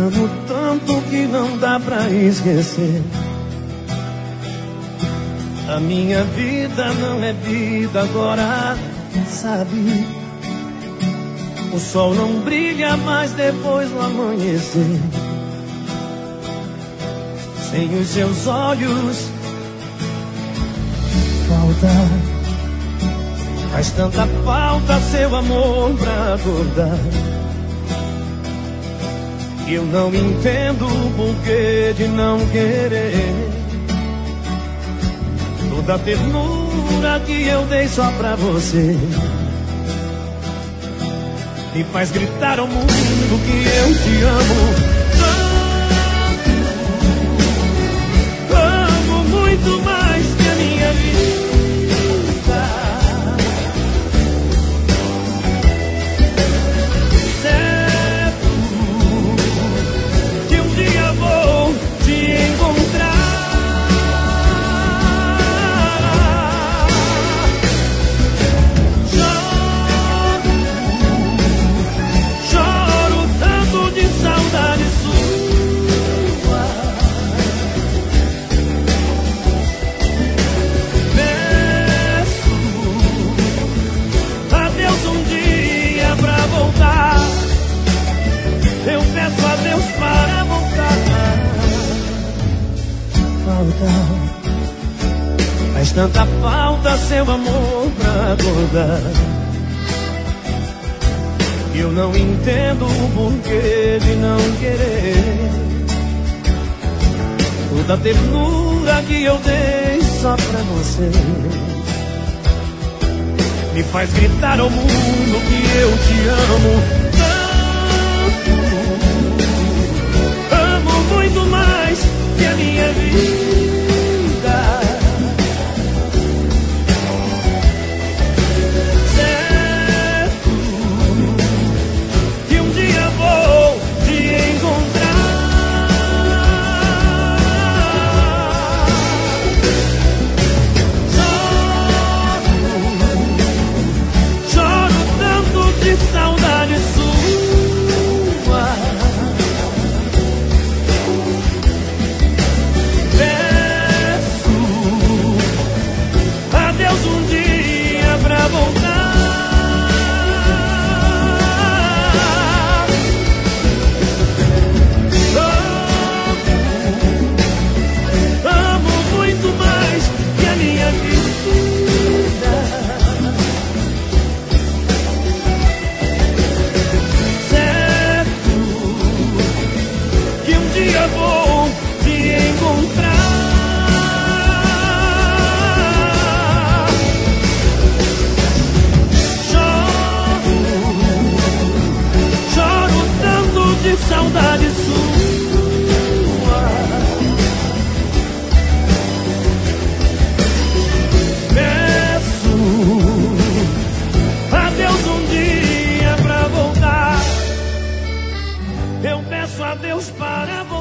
amo tanto que não dá pra esquecer. A minha vida não é vida agora, sabe? O sol não brilha mais depois do amanhecer. Sem os seus olhos faz tanta falta seu amor pra acordar. Eu não entendo o porquê de não querer toda a ternura que eu dei só pra você. Me faz gritar ao mundo que eu te amo tanto, amo muito mais que a minha vida. Certo que um dia vou te encontrar. Choro tanto de saudade sua. Peço a Deus um dia pra voltar. Eu peço a Deus para voltar. Faz tanta falta seu amor pra acordar. Eu não entendo o porquê de não querer toda a ternura que eu dei só pra você. Me faz gritar ao mundo que eu te amo tanto, amo muito mais que a minha vida. Saudade sua. Peço a Deus um dia pra voltar. Amo muito mais que a minha vida. Eu vou te encontrar. Choro tanto de saudade sua. Peço a Deus um dia pra voltar. Eu peço a Deus para voltar.